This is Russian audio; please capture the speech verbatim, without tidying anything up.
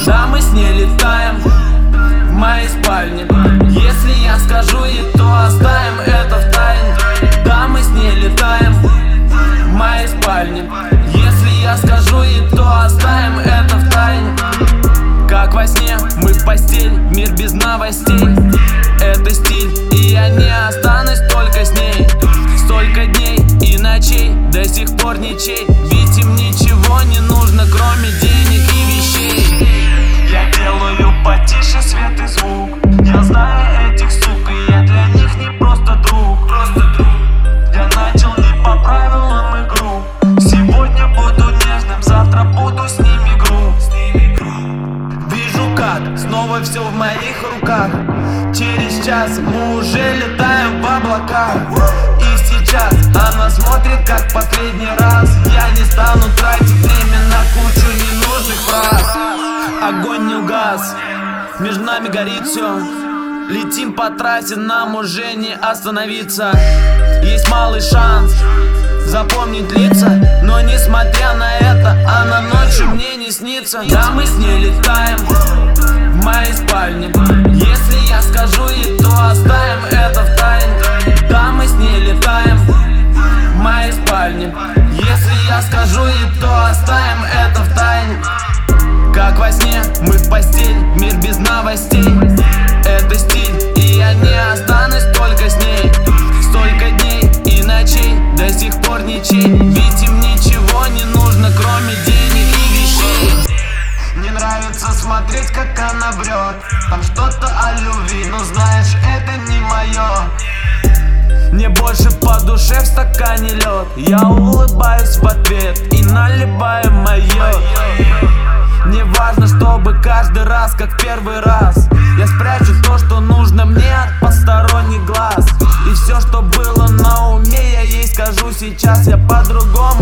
Да, мы с ней летаем в моей спальне. Если я скажу ей, то оставим это в тайне. Да, мы с ней летаем в моей спальне. Если я скажу ей, то оставим это в тайне. Как во сне, мы в постель, мир без новостей. Это стиль, и я не останусь только с ней. Столько дней и ночей, до сих пор ничей. Ведь им ничего не нужно, кроме денег и вещей. Я делаю потише свет и звук. Я знаю этих сук, и я для них не просто друг. Просто друг. Я начал не по правилам игру. Сегодня буду нежным, завтра буду с ними груб. Вижу, как снова все в моих руках. Через час мы уже летаем в облаках. И сейчас она смотрит, как последний раз. Я не стану тратить время на кучу ненужных фраз. Огонь не угас, между нами горит все. Летим по трассе, нам уже не остановиться. Есть малый шанс запомнить лица, но несмотря на это, она ночью мне не снится. Да, мы с ней летаем в моей спальне. Если я скажу ей, то оставим это в тайне. Да, мы с ней летаем в моей спальне. Если я скажу ей, то оставим это в тайне. Как во сне, мы в постель, мир без новостей. Это стиль, и я не останусь только с ней. Столько дней и ночей, до сих пор ничей. Ведь им ничего не нужно, кроме денег и вещей. Не нравится смотреть, как она врет. Там что-то о любви, но знаешь, это не мое. Мне больше по душе в стакане лед. Я улыбаюсь в ответ и наливаю мое. Мне важно, чтобы каждый раз, как первый раз, я спрячу то, что нужно мне от посторонних глаз. И все, что было на уме, я ей скажу сейчас. Я по-другому